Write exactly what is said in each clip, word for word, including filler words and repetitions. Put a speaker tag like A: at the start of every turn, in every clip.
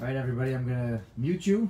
A: All right, everybody, I'm going to mute you.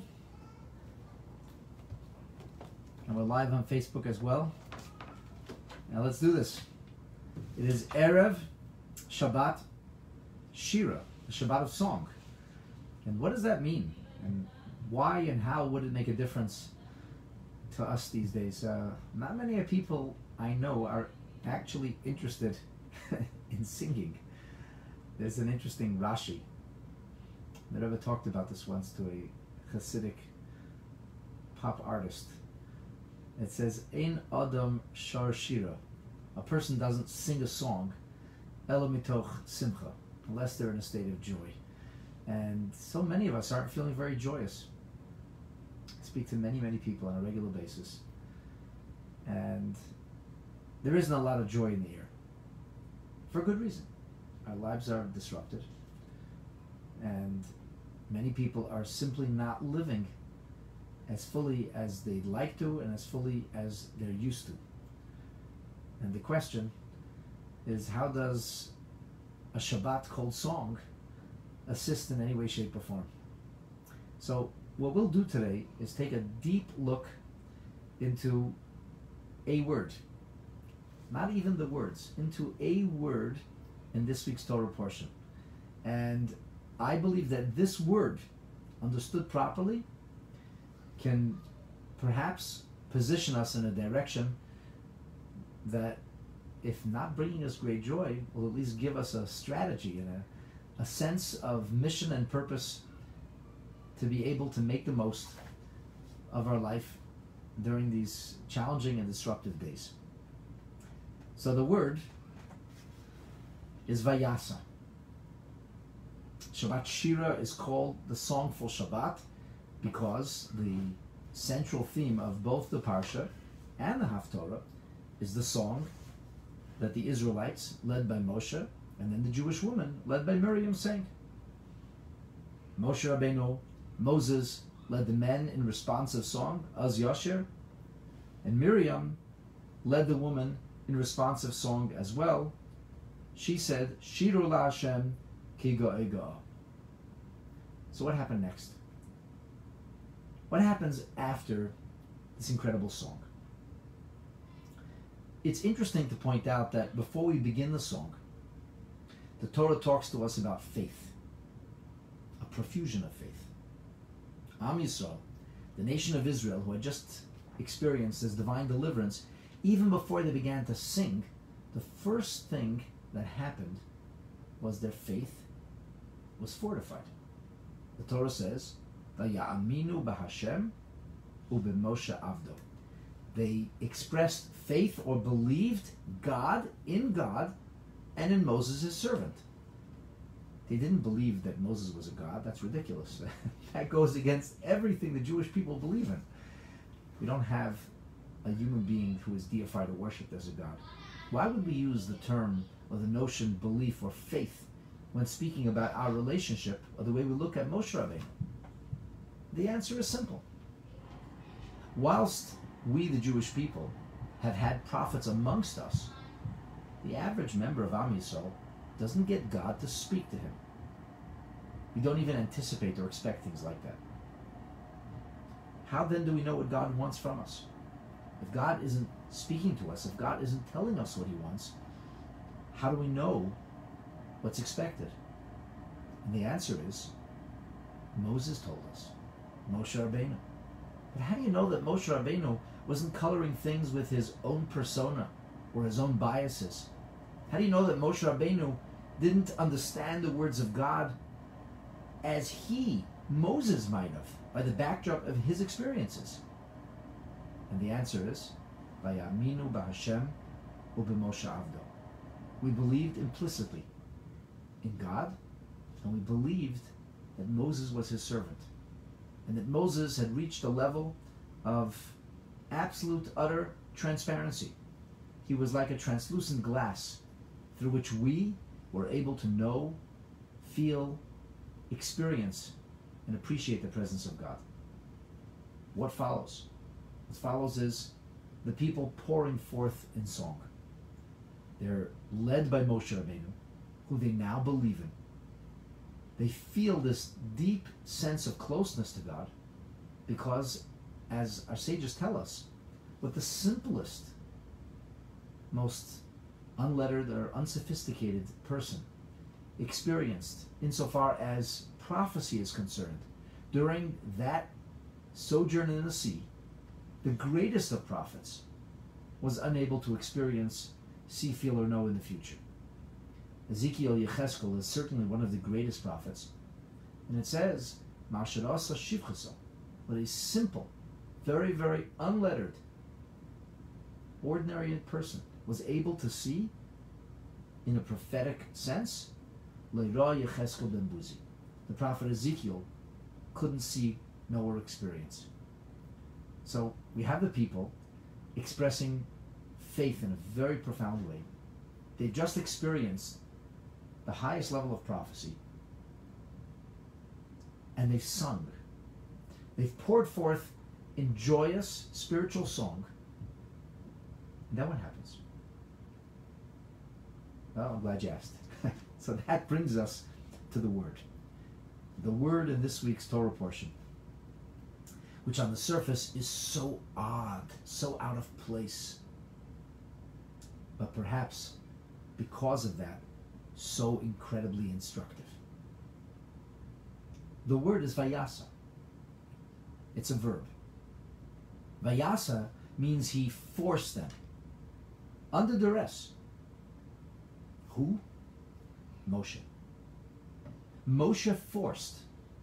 A: And we're live on Facebook as well. Now let's do this. It is Erev Shabbat Shira, the Shabbat of song. And what does that mean? And why and how would it make a difference to us these days? Uh, not many people I know are actually interested in singing. There's an interesting Rashi. I never talked about this once to a Hasidic pop artist. It says, Ein Adam Shar Shira. A person doesn't sing a song, Elo mitoch simcha, unless they're in a state of joy. And so many of us aren't feeling very joyous. I speak to many, many people on a regular basis. And there isn't a lot of joy in the air. For good reason. Our lives are disrupted. And many people are simply not living as fully as they'd like to and as fully as they're used to. And the question is, how does a Shabbat called song assist in any way, shape, or form? So what we'll do today is take a deep look into a word, not even the words, into a word in this week's Torah portion. And I believe that this word, understood properly, can perhaps position us in a direction that, if not bringing us great joy, will at least give us a strategy and a, a sense of mission and purpose to be able to make the most of our life during these challenging and disruptive days. So the word is Vayasa. Shabbat Shira is called the song for Shabbat because the central theme of both the Parsha and the Haftorah is the song that the Israelites, led by Moshe, and then the Jewish woman, led by Miriam, sang. Moshe Rabbeinu, Moses, led the men in responsive song, Az Yasher, and Miriam led the woman in responsive song as well. She said, Shiru la Hashem ki go'ega. So what happened next? What happens after this incredible song? It's interesting to point out that before we begin the song, the Torah talks to us about faith, a profusion of faith. Am Yisrael, the nation of Israel, who had just experienced this divine deliverance, even before they began to sing, the first thing that happened was their faith was fortified. The Torah says, "Vaya'aminu b'Hashem u'b'Moshe avdo." They expressed faith or believed God in God and in Moses, his servant. They didn't believe that Moses was a god. That's ridiculous. That goes against everything the Jewish people believe in. We don't have a human being who is deified or worshipped as a god. Why would we use the term or the notion belief or faith when speaking about our relationship or the way we look at Moshe Rabbeinu? The answer is simple. Whilst we, the Jewish people, have had prophets amongst us, the average member of Am Yisrael doesn't get God to speak to him. We don't even anticipate or expect things like that. How then do we know what God wants from us? If God isn't speaking to us, if God isn't telling us what he wants, how do we know what's expected? And the answer is, Moses told us, Moshe Rabbeinu. But how do you know that Moshe Rabbeinu wasn't coloring things with his own persona or his own biases? How do you know that Moshe Rabbeinu didn't understand the words of God as he, Moses, might have, by the backdrop of his experiences? And the answer is, Vayaminu b'Hashem u'b'Moshe avdo. We believed implicitly in God, and we believed that Moses was his servant, and that Moses had reached a level of absolute, utter transparency. He was like a translucent glass through which we were able to know, feel, experience, and appreciate the presence of God. What follows? What follows is the people pouring forth in song. They're led by Moshe Rabbeinu, who they now believe in. They feel this deep sense of closeness to God because, as our sages tell us, what the simplest, most unlettered or unsophisticated person experienced insofar as prophecy is concerned during that sojourn in the sea, the greatest of prophets was unable to experience, see, feel, or know in the future. Ezekiel Yecheskel is certainly one of the greatest prophets, and it says, Masharasa Shivchasa, but a simple, very, very unlettered, ordinary person was able to see, in a prophetic sense, Leira Yecheskel ben Buzi. The prophet Ezekiel couldn't see, know, or experience. So we have the people expressing faith in a very profound way. They've just experienced the highest level of prophecy, and they've sung. They've poured forth in joyous spiritual song. And then what happens? Well, I'm glad you asked. So that brings us to the word. The word in this week's Torah portion, which on the surface is so odd, so out of place, but perhaps because of that, so incredibly instructive. The word is vayasa. It's a verb. Vayasa means he forced them under duress. Who? Moshe. Moshe forced.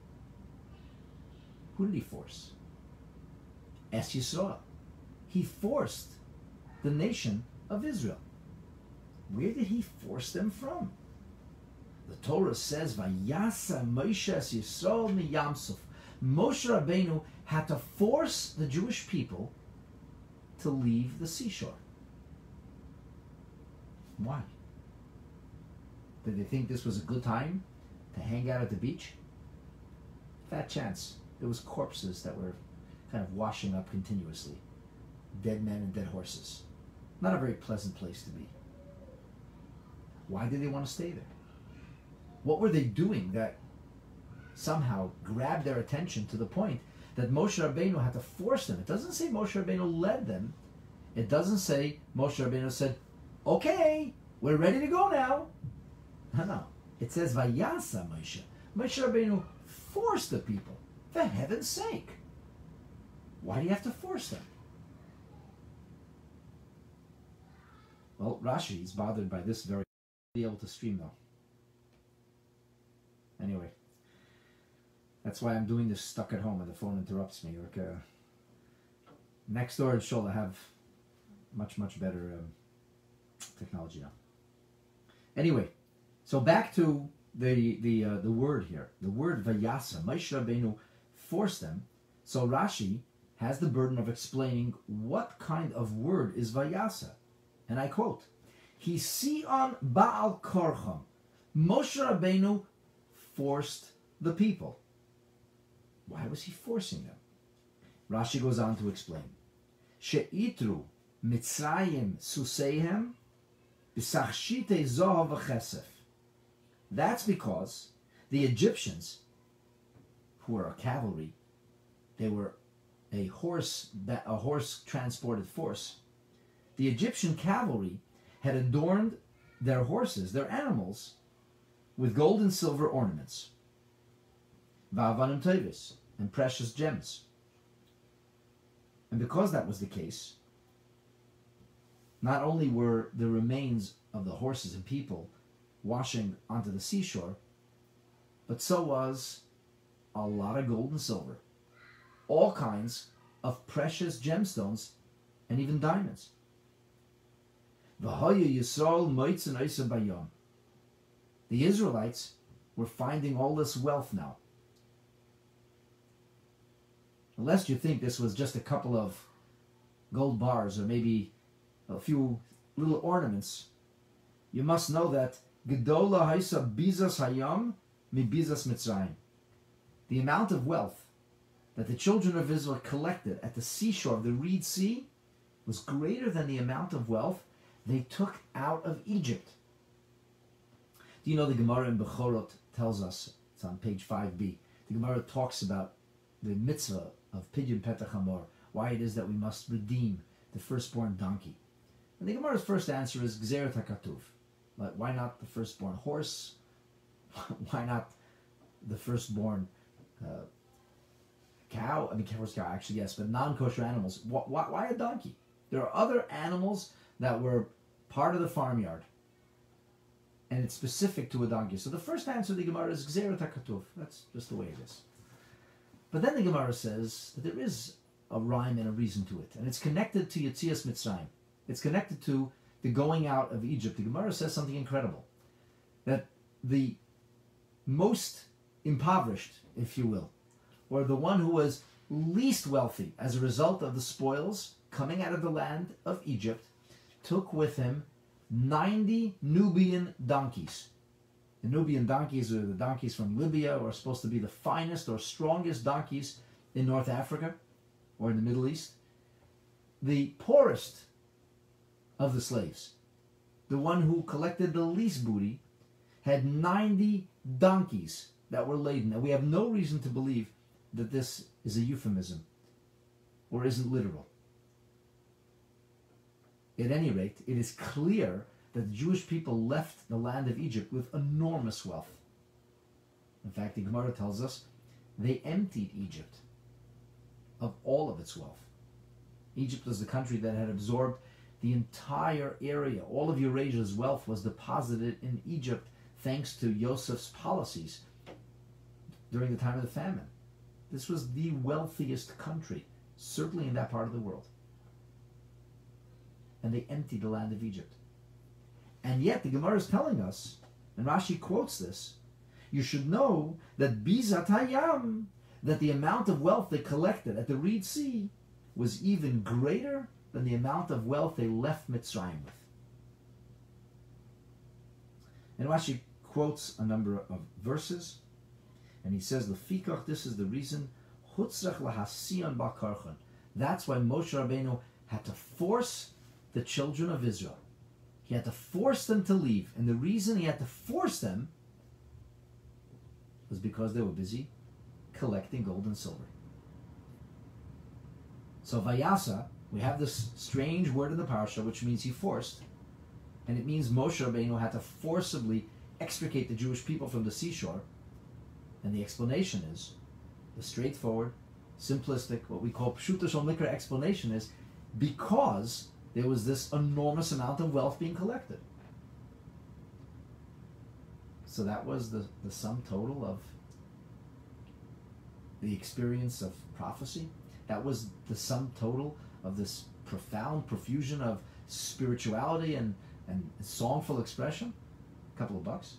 A: Who did he force? Es Yisrael. He forced the nation of Israel. Where did he force them from? The Torah says, Vayasa Moshe es Yisrael miyamsuf. Moshe Rabbeinu had to force the Jewish people to leave the seashore. Why? Did they think this was a good time to hang out at the beach? Fat chance. There was corpses that were kind of washing up continuously. Dead men and dead horses. Not a very pleasant place to be. Why did they want to stay there? What were they doing that somehow grabbed their attention to the point that Moshe Rabbeinu had to force them? It doesn't say Moshe Rabbeinu led them. It doesn't say Moshe Rabbeinu said, okay, we're ready to go now. No, no. It says Vayasa Moshe. Moshe Rabbeinu forced the people. For heaven's sake. Why do you have to force them? Well, Rashi is bothered by this very... be able to stream though. Anyway, that's why I'm doing this stuck at home and the phone interrupts me. Like, uh, next door in Shul, I have much, much better um, technology now. Anyway, so back to the the uh, the word here. The word Vayasa. Moshe Rabbeinu forced them. So Rashi has the burden of explaining what kind of word is Vayasa. And I quote, Hision Baal Korcham. Moshe Rabbeinu forced the people. Why was he forcing them? Rashi goes on to explain. She'itru Mitzrayim Suseihem B'sachshite Zohav V'chesef. That's because the Egyptians, who were a cavalry, they were a horse, a horse-transported force. The Egyptian cavalry had adorned their horses, their animals, with gold and silver ornaments, va'avanim tevis, and precious gems. And because that was the case, not only were the remains of the horses and people washing onto the seashore, but so was a lot of gold and silver, all kinds of precious gemstones, and even diamonds. The Israelites were finding all this wealth now. Unless you think this was just a couple of gold bars or maybe a few little ornaments, you must know that Gedola Haisa Bizas Hayam Mi Bizas Mitzrayim. The amount of wealth that the children of Israel collected at the seashore of the Reed Sea was greater than the amount of wealth they took out of Egypt. Do you know the Gemara in Bechorot tells us, It's on page five b. The Gemara talks about the mitzvah of Pidyon Petach Hamor, why it is that we must redeem the firstborn donkey. And the Gemara's first answer is Gzeret HaKatuv. Like, why not the firstborn horse? Why not the firstborn uh, cow? I mean, horse, cow, actually, yes, but non-kosher animals. Why, why, why a donkey? There are other animals that were part of the farmyard, and it's specific to a donkey. So the first answer of the Gemara is Gzeret HaKatuv. That's just the way it is. But then the Gemara says that there is a rhyme and a reason to it, and it's connected to Yetzias Mitzrayim. It's connected to the going out of Egypt. The Gemara says something incredible, that the most impoverished, if you will, or the one who was least wealthy as a result of the spoils coming out of the land of Egypt, took with him ninety Nubian donkeys. The Nubian donkeys are the donkeys from Libya, or are supposed to be the finest or strongest donkeys in North Africa or in the Middle East. The poorest of the slaves, the one who collected the least booty, had ninety donkeys that were laden. And we have no reason to believe that this is a euphemism or isn't literal. At any rate, it is clear that the Jewish people left the land of Egypt with enormous wealth. In fact, the Gemara tells us they emptied Egypt of all of its wealth. Egypt was the country that had absorbed the entire area. All of Eurasia's wealth was deposited in Egypt thanks to Yosef's policies during the time of the famine. This was the wealthiest country, certainly in that part of the world. And they emptied the land of Egypt. And yet the Gemara is telling us, and Rashi quotes this, you should know that Bizat Hayam, that the amount of wealth they collected at the Reed Sea was even greater than the amount of wealth they left Mitzrayim with. And Rashi quotes a number of verses, and he says, Lefikach, this is the reason, Hutzrach lahasiyon ba'karchon. That's why Moshe Rabbeinu had to force the children of Israel. He had to force them to leave. And the reason he had to force them was because they were busy collecting gold and silver. So Vayasa, we have this strange word in the parasha, which means he forced. And it means Moshe Rabbeinu had to forcibly extricate the Jewish people from the seashore. And the explanation is, the straightforward, simplistic, what we call Pshuta Shel Mikra explanation is, because there was this enormous amount of wealth being collected. So that was the, the sum total of the experience of prophecy. That was the sum total of this profound profusion of spirituality and, and songful expression. A couple of bucks.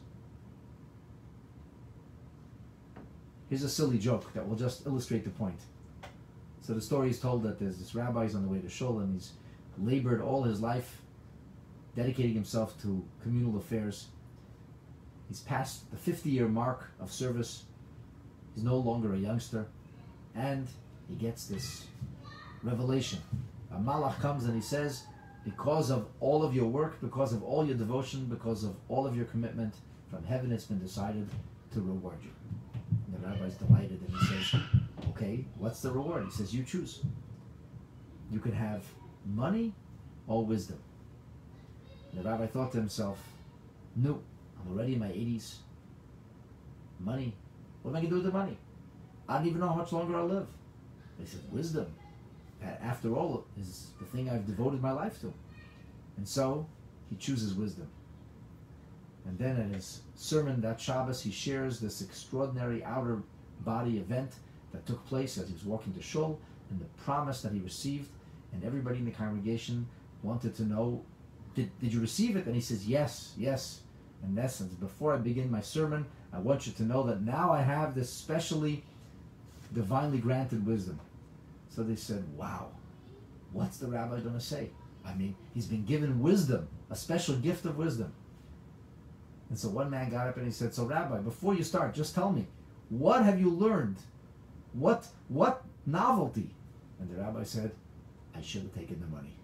A: Here's a silly joke that will just illustrate the point. So the story is told that there's this rabbi who's on the way to Shul, and he's labored all his life dedicating himself to communal affairs. He's past the fifty-year mark of service. He's no longer a youngster. And he gets this revelation. A malach comes and he says, because of all of your work, because of all your devotion, because of all of your commitment, from heaven it's been decided to reward you. And the rabbi's delighted and he says, okay, what's the reward? He says, you choose. You can have money or wisdom. And the rabbi thought to himself, no, I'm already in my eighties. Money. What am I going to do with the money? I don't even know how much longer I'll live. He said, wisdom, after all, is the thing I've devoted my life to. And so he chooses wisdom. And then in his sermon that Shabbos, he shares this extraordinary outer body event that took place as he was walking to Shul, and the promise that he received. And everybody in the congregation wanted to know, did, did you receive it? And he says, yes, yes. In essence, before I begin my sermon, I want you to know that now I have this specially divinely granted wisdom. So they said, wow, what's the rabbi going to say? I mean, he's been given wisdom, a special gift of wisdom. And so one man got up and he said, so Rabbi, before you start, just tell me, what have you learned? What, what novelty? And the rabbi said, I should have taken the money.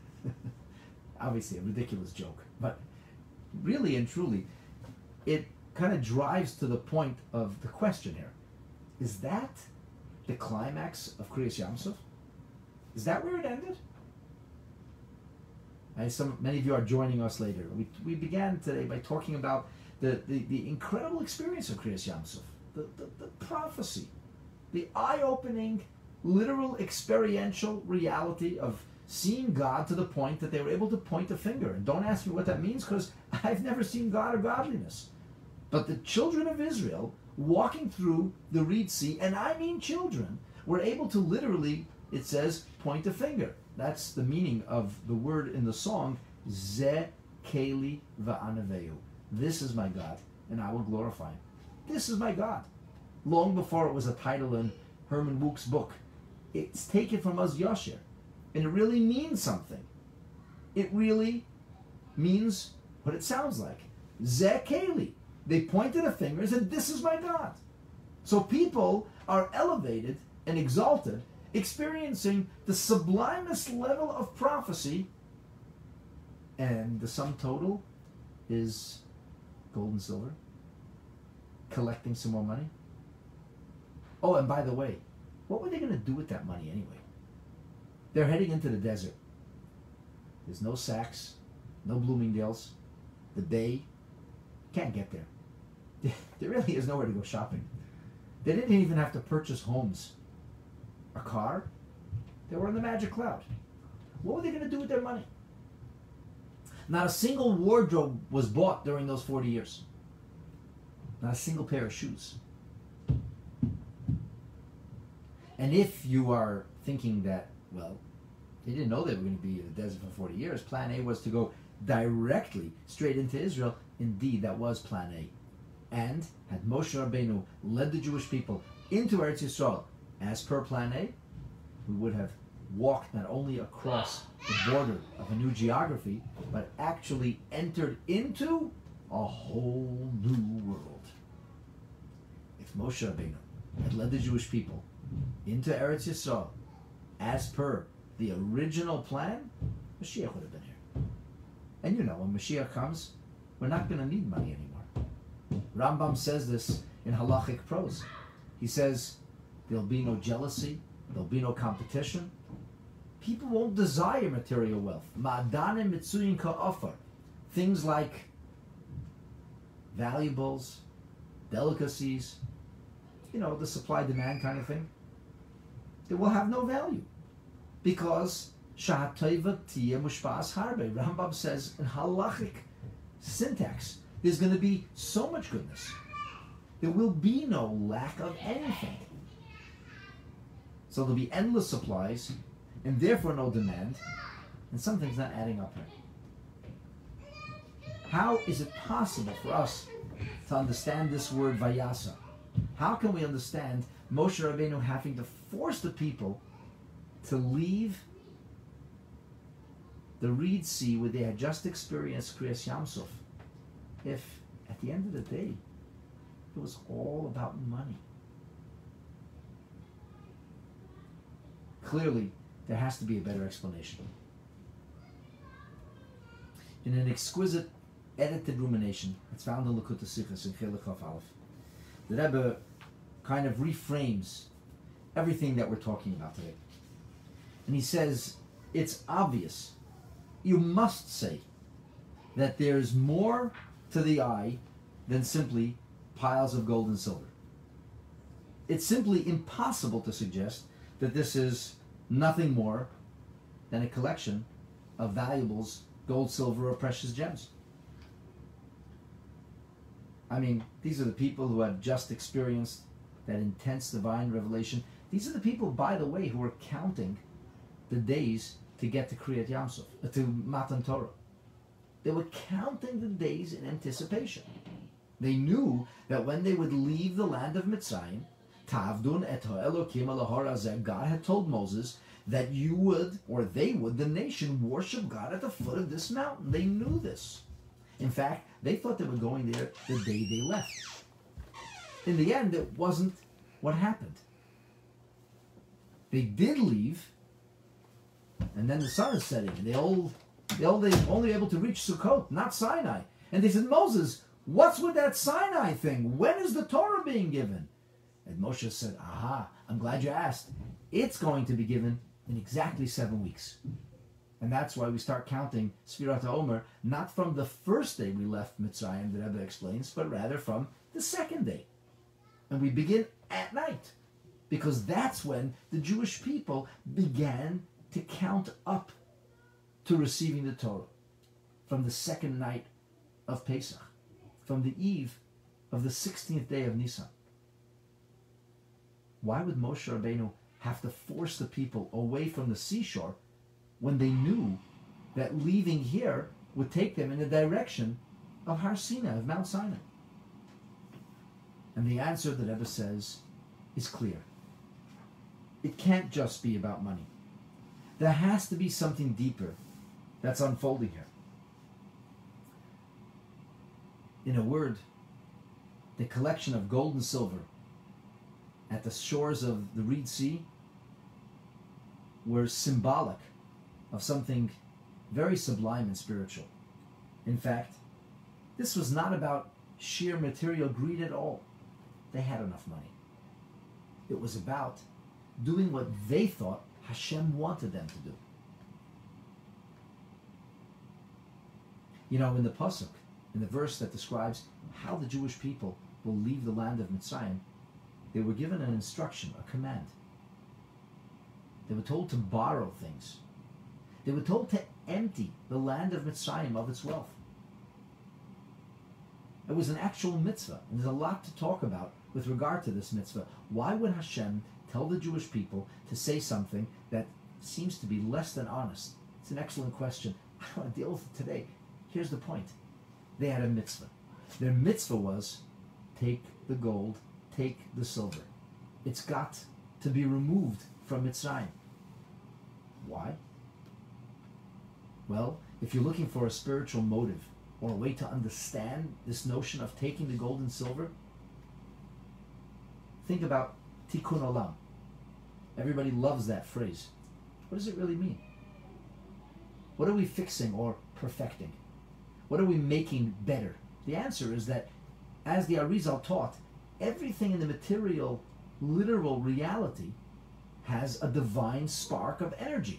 A: Obviously a ridiculous joke, but really and truly, it kind of drives to the point of the question here. Is that the climax of Kriyas Yamsuf? Is that where it ended? And some, many of you are joining us later. We, we began today by talking about the, the, the incredible experience of Kriyas Yamsuf, the, the, the prophecy, the eye-opening, literal, experiential reality of seeing God to the point that they were able to point a finger. And don't ask me what that means, because I've never seen God or godliness. But the children of Israel, walking through the Reed Sea, and I mean children, were able to literally, it says, point a finger. That's the meaning of the word in the song, Ze Keli Va'anaveu. This is my God, and I will glorify him. This is my God. Long before it was a title in Herman Wouk's book, it's taken from Uz Yashir, and it really means something. It really means what it sounds like. Ze Keli. They pointed a finger and said, this is my God. So people are elevated and exalted, experiencing the sublimest level of prophecy, and the sum total is gold and silver, collecting some more money. Oh, and by the way, what were they going to do with that money anyway? They're heading into the desert. There's no Saks, no Bloomingdale's. The Bay, can't get there. There really is nowhere to go shopping. They didn't even have to purchase homes. A car? They were in the magic cloud. What were they going to do with their money? Not a single wardrobe was bought during those forty years. Not a single pair of shoes. And if you are thinking that, well, they didn't know they were going to be in the desert for forty years, plan A was to go directly straight into Israel. Indeed, that was plan A. And had Moshe Rabbeinu led the Jewish people into Eretz Yisrael as per plan A, we would have walked not only across the border of a new geography, but actually entered into a whole new world. If Moshe Rabbeinu had led the Jewish people into Eretz Yisrael as per the original plan, Mashiach would have been here. And you know, when Mashiach comes, we're not going to need money anymore. Rambam says this in halachic prose. He says, there'll be no jealousy, there'll be no competition. People won't desire material wealth. Ma'adanim mitzuyin ka'ofar. Things like valuables, delicacies, you know, the supply-demand kind of thing. They will have no value. Because Sha'atayva tiya mushpa'as harbe. Rambam says in halachic syntax, there's going to be so much goodness. There will be no lack of anything. So there'll be endless supplies, and therefore no demand, and something's not adding up here. How is it possible for us to understand this word vayasa? How can we understand Moshe Rabbeinu having to force the people to leave the Reed Sea where they had just experienced Kriyas Yamsuf, if at the end of the day it was all about money? Clearly, there has to be a better explanation. In an exquisite edited rumination that's found in Likutei Sichos in Chelik Chaf Aleph, the Rebbe kind of reframes everything that we're talking about today. And he says, it's obvious, you must say, that there's more to the eye than simply piles of gold and silver. It's simply impossible to suggest that this is nothing more than a collection of valuables, gold, silver, or precious gems. I mean, these are the people who have just experienced that intense divine revelation. These are the people, by the way, who are counting the days to get to Kriyat Yamsuf, uh, to Matan Torah. They were counting the days in anticipation. They knew that when they would leave the land of Mitzrayim, Tavdun et ha'elokim alahar hazeh, God had told Moses that you would, or they would, the nation, worship God at the foot of this mountain. They knew this. In fact, they thought they were going there the day they left. In the end, it wasn't what happened. They did leave, and then the sun is setting, and they all, they all, they only able to reach Sukkot, not Sinai. And they said, Moses, What's with that Sinai thing? When is the Torah being given? And Moshe said, aha, I'm glad you asked. It's going to be given in exactly seven weeks. And that's why we start counting Sfirat HaOmer, not from the first day we left Mitzrayim, the Rebbe explains, but rather from the second day. And we begin at night, because that's when the Jewish people began to count up to receiving the Torah, from the second night of Pesach, from the eve of the sixteenth day of Nisan. Why would Moshe Rabbeinu have to force the people away from the seashore when they knew that leaving here would take them in the direction of Har Sinai, of Mount Sinai? And the answer, the Rebbe says, is clear. It can't just be about money. There has to be something deeper that's unfolding here. In a word, the collection of gold and silver at the shores of the Reed Sea were symbolic of something very sublime and spiritual. In fact, this was not about sheer material greed at all. They had enough money. It was about doing what they thought Hashem wanted them to do. You know, in the Pasuk, in the verse that describes how the Jewish people will leave the land of Mitzrayim, they were given an instruction, a command. They were told to borrow things. They were told to empty the land of Mitzrayim of its wealth. It was an actual mitzvah, and there's a lot to talk about with regard to this mitzvah. Why would Hashem tell the Jewish people to say something that seems to be less than honest? It's an excellent question. I don't want to deal with it today. Here's the point. They had a mitzvah. Their mitzvah was, take the gold, take the silver. It's got to be removed from Mitzrayim. Why? Well, if you're looking for a spiritual motive or a way to understand this notion of taking the gold and silver, think about Tikkun Olam. Everybody loves that phrase. What does it really mean? What are we fixing or perfecting? What are we making better? The answer is that, as the Arizal taught, everything in the material, literal reality has a divine spark of energy.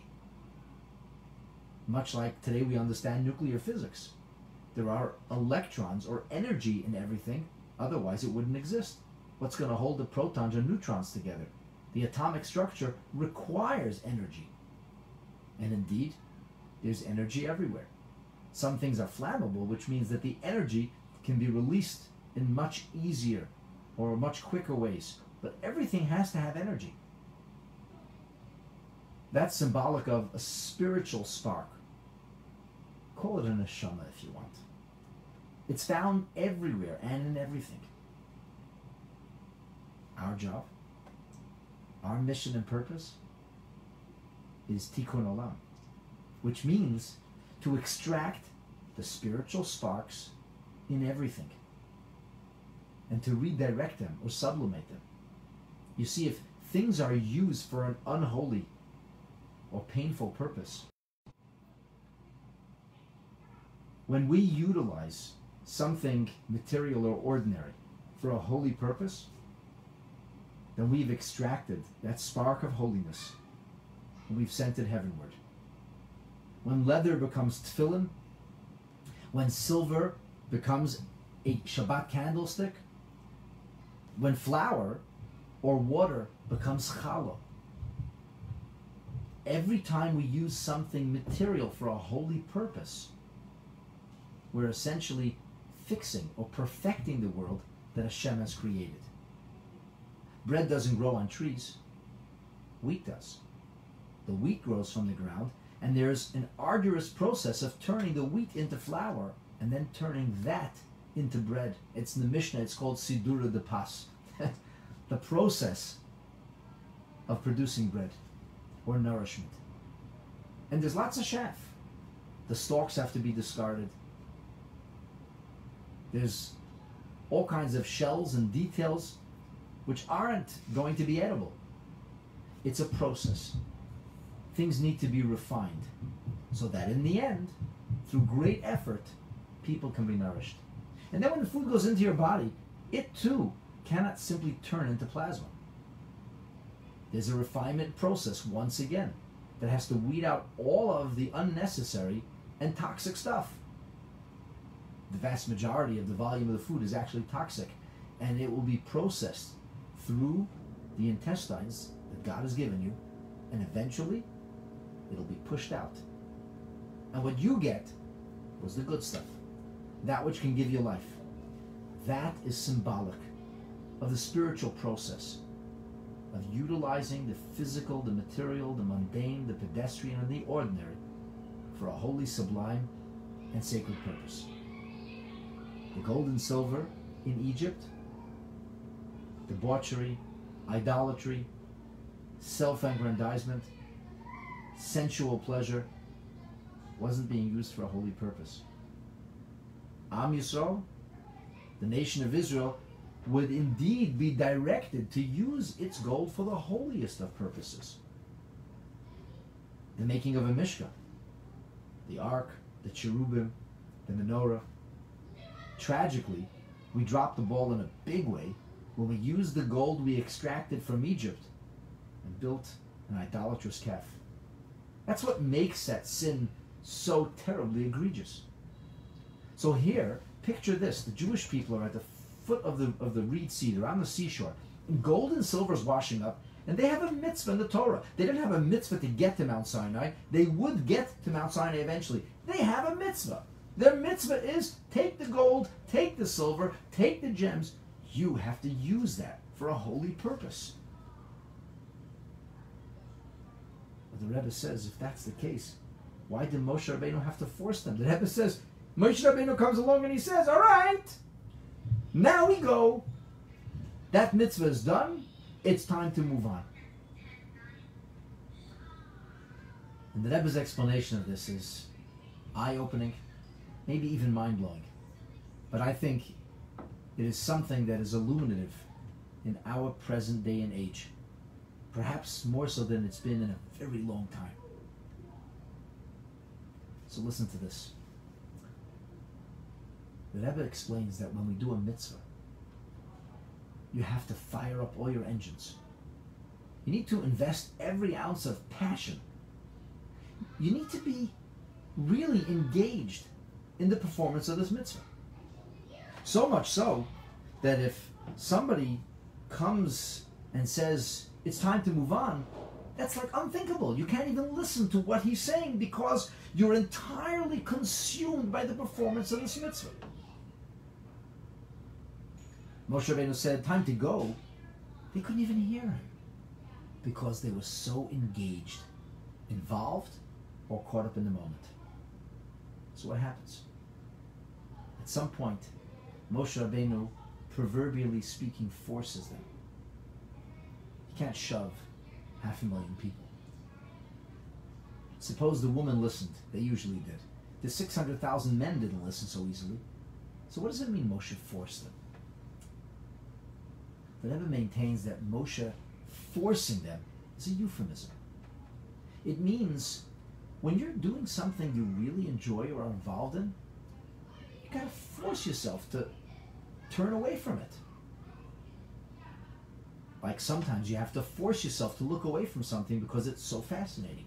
A: Much like today we understand nuclear physics. There are electrons or energy in everything, otherwise it wouldn't exist. What's going to hold the protons or neutrons together? The atomic structure requires energy. And indeed, there's energy everywhere. Some things are flammable, which means that the energy can be released in much easier or much quicker ways. But everything has to have energy. That's symbolic of a spiritual spark. Call it a neshama if you want. It's found everywhere and in everything. Our job, our mission and purpose is Tikkun Olam, which means to extract the spiritual sparks in everything and to redirect them or sublimate them. You see, if things are used for an unholy or painful purpose, when we utilize something material or ordinary for a holy purpose, then we've extracted that spark of holiness and we've sent it heavenward. When leather becomes tefillin, when silver becomes a Shabbat candlestick, when flour or water becomes challah, every time we use something material for a holy purpose, we're essentially fixing or perfecting the world that Hashem has created. Bread doesn't grow on trees. Wheat does. The wheat grows from the ground, and there's an arduous process of turning the wheat into flour and then turning that into bread. It's in the Mishnah, it's called Sidura de Pas. The process of producing bread or nourishment. And there's lots of chaff. The stalks have to be discarded. There's all kinds of shells and details which aren't going to be edible. It's a process. Things need to be refined so that in the end, through great effort, people can be nourished. And then when the food goes into your body, it too cannot simply turn into plasma. There's a refinement process, once again, that has to weed out all of the unnecessary and toxic stuff. The vast majority of the volume of the food is actually toxic, and it will be processed through the intestines that God has given you, and eventually it'll be pushed out. And what you get was the good stuff, that which can give you life. That is symbolic of the spiritual process of utilizing the physical, the material, the mundane, the pedestrian, and the ordinary for a holy, sublime, and sacred purpose. The gold and silver in Egypt, debauchery, idolatry, self-aggrandizement, sensual pleasure, wasn't being used for a holy purpose. Am Yisrael, the nation of Israel, would indeed be directed to use its gold for the holiest of purposes. The making of a Mishkan, the Ark, the Cherubim, the Menorah. Tragically, we dropped the ball in a big way when we used the gold we extracted from Egypt and built an idolatrous calf. That's what makes that sin so terribly egregious. So here, picture this. The Jewish people are at the foot of the, of the reed cedar on the seashore, and gold and silver is washing up, and they have a mitzvah in the Torah. They didn't have a mitzvah to get to Mount Sinai. They would get to Mount Sinai eventually. They have a mitzvah. Their mitzvah is take the gold, take the silver, take the gems. You have to use that for a holy purpose. But the Rebbe says, if that's the case, why did Moshe Rabbeinu have to force them? The Rebbe says, Moshe Rabbeinu comes along and he says, all right, now we go. That mitzvah is done. It's time to move on. And the Rebbe's explanation of this is eye-opening, maybe even mind-blowing. But I think it is something that is illuminative in our present day and age, perhaps more so than it's been in a very long time. So listen to this. The Rebbe explains that when we do a mitzvah, you have to fire up all your engines. You need to invest every ounce of passion. You need to be really engaged in the performance of this mitzvah. So much so that if somebody comes and says, it's time to move on, that's like unthinkable. You can't even listen to what he's saying because you're entirely consumed by the performance of this mitzvah. Moshe Rabbeinu said, time to go. They couldn't even hear him because they were so engaged, involved, or caught up in the moment. So what happens? At some point, Moshe Rabbeinu, proverbially speaking, forces them. You can't shove half a million people. Suppose the woman listened. They usually did. The six hundred thousand men didn't listen so easily. So what does it mean Moshe forced them? The Rebbe maintains that Moshe forcing them is a euphemism. It means when you're doing something you really enjoy or are involved in, you gotta force yourself to turn away from it. Like sometimes you have to force yourself to look away from something because it's so fascinating.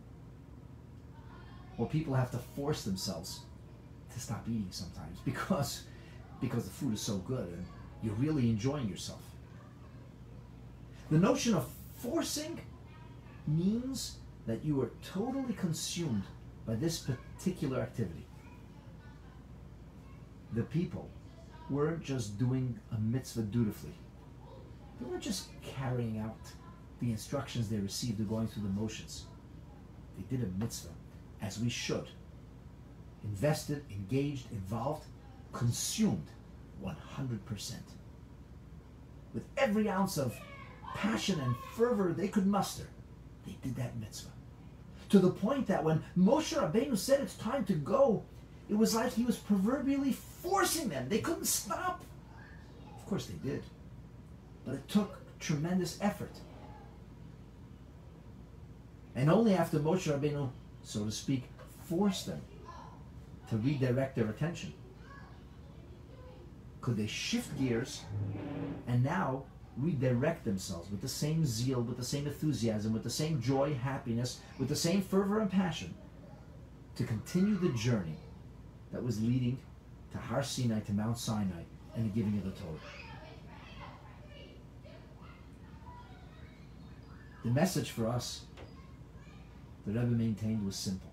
A: Or people have to force themselves to stop eating sometimes because, because the food is so good and you're really enjoying yourself. The notion of forcing means that you are totally consumed by this particular activity. The people weren't just doing a mitzvah dutifully. They weren't just carrying out the instructions they received or going through the motions. They did a mitzvah as we should. Invested, engaged, involved, consumed one hundred percent. With every ounce of passion and fervor they could muster, they did that mitzvah. To the point that when Moshe Rabbeinu said it's time to go, it was like he was proverbially forcing them. They couldn't stop. Of course they did. But it took tremendous effort. And only after Moshe Rabbeinu, so to speak, forced them to redirect their attention could they shift gears and now redirect themselves with the same zeal, with the same enthusiasm, with the same joy, happiness, with the same fervor and passion to continue the journey that was leading to Har Sinai, to Mount Sinai, and the giving of the Torah. The message for us, the Rebbe maintained, was simple.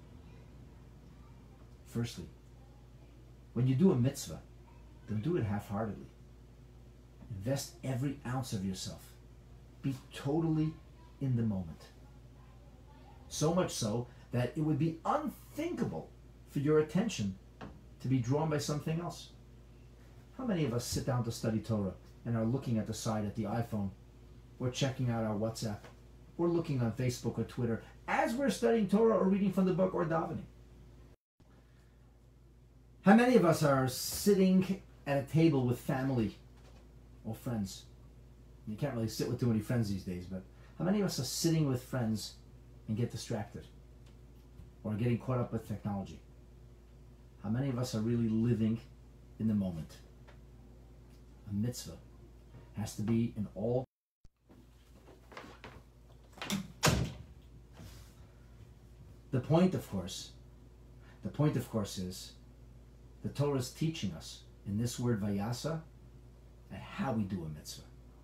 A: Firstly, when you do a mitzvah, don't do it half-heartedly. Invest every ounce of yourself. Be totally in the moment. So much so that it would be unthinkable for your attention to be drawn by something else. How many of us sit down to study Torah and are looking at the side at the iPhone, or checking out our WhatsApp, or looking on Facebook or Twitter as we're studying Torah or reading from the book or davening? How many of us are sitting at a table with family or friends? You can't really sit with too many friends these days, but how many of us are sitting with friends and get distracted or getting caught up with technology? How many of us are really living in the moment? A mitzvah has to be in all. The point, of course, the point, of course, is the Torah is teaching us in this word vayasa and how we do a mitzvah.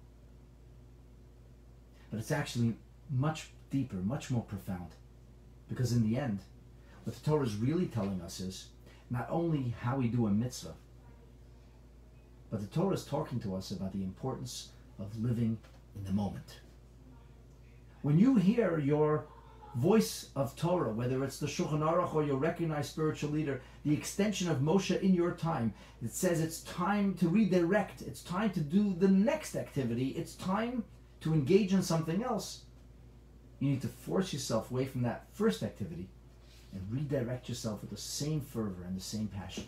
A: But it's actually much deeper, much more profound. Because in the end, what the Torah is really telling us is not only how we do a mitzvah, but the Torah is talking to us about the importance of living in the moment. When you hear your voice of Torah, whether it's the Shulchan Aruch or your recognized spiritual leader, the extension of Moshe in your time, it says it's time to redirect, it's time to do the next activity, it's time to engage in something else. You need to force yourself away from that first activity and redirect yourself with the same fervor and the same passion.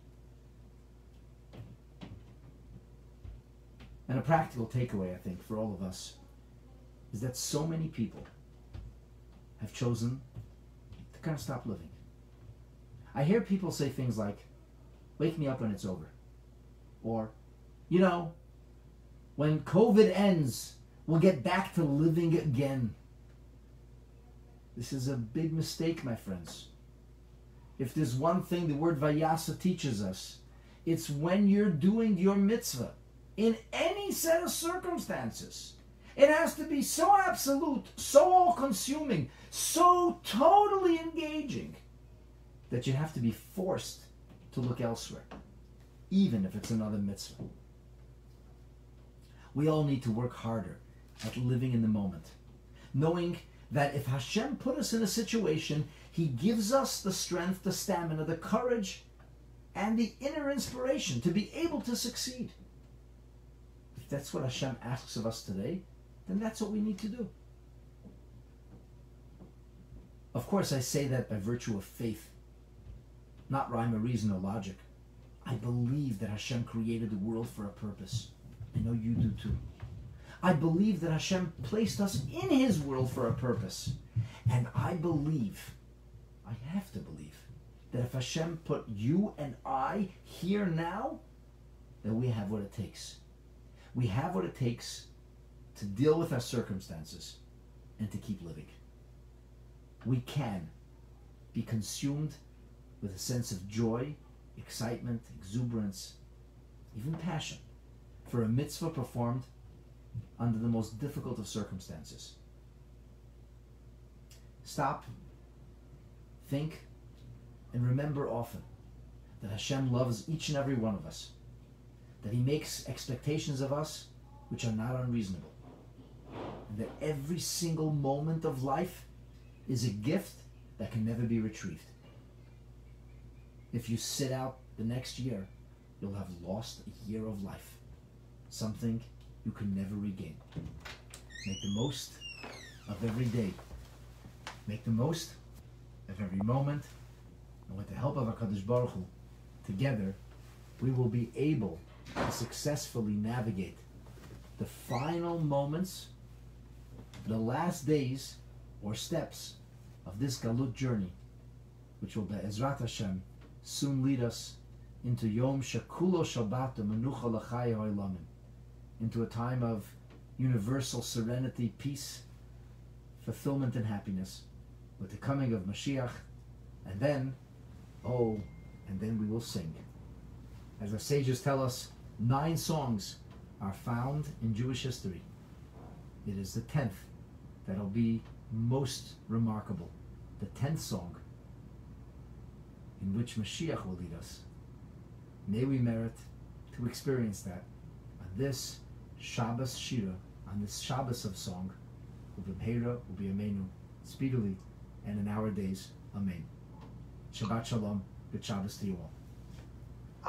A: And a practical takeaway, I think, for all of us is that so many people have chosen to kind of stop living. I hear people say things like, wake me up when it's over. Or, you know, when COVID ends, we'll get back to living again. This is a big mistake, my friends. If there's one thing the word vayasa teaches us, it's when you're doing your mitzvah, in any set of circumstances, it has to be so absolute, so all-consuming, so totally engaging, that you have to be forced to look elsewhere, even if it's another mitzvah. We all need to work harder at living in the moment, knowing that if Hashem put us in a situation, He gives us the strength, the stamina, the courage, and the inner inspiration to be able to succeed. If that's what Hashem asks of us today, then that's what we need to do. Of course, I say that by virtue of faith, not rhyme or reason or logic. I believe that Hashem created the world for a purpose. I know you do too. I believe that Hashem placed us in His world for a purpose. And I believe, I have to believe, that if Hashem put you and I here now, then we have what it takes. We have what it takes to deal with our circumstances and to keep living. We can be consumed with a sense of joy, excitement, exuberance, even passion for a mitzvah performed under the most difficult of circumstances. Stop, think, and remember often that Hashem loves each and every one of us, that He makes expectations of us which are not unreasonable, and that every single moment of life is a gift that can never be retrieved. If you sit out the next year, you'll have lost a year of life, something you can never regain. Make the most of every day. Make the most of every moment, and with the help of HaKadosh Baruch Hu, together we will be able to successfully navigate the final moments, the last days or steps of this Galut journey, which will, Be'ezrat Hashem, soon lead us into Yom Shekulo Shabbat Menucha L'Chai Ha'olamin, into a time of universal serenity, peace, fulfillment, and happiness, with the coming of Mashiach, and then, oh, and then we will sing. As our sages tell us, nine songs are found in Jewish history. It is the tenth that'll be most remarkable. The tenth song in which Mashiach will lead us. May we merit to experience that on this Shabbos Shira, on this Shabbos of song, Ubimheira, Ubiyamenu, speedily and in our days. Amen. Shabbat Shalom. Good Shabbos to you all.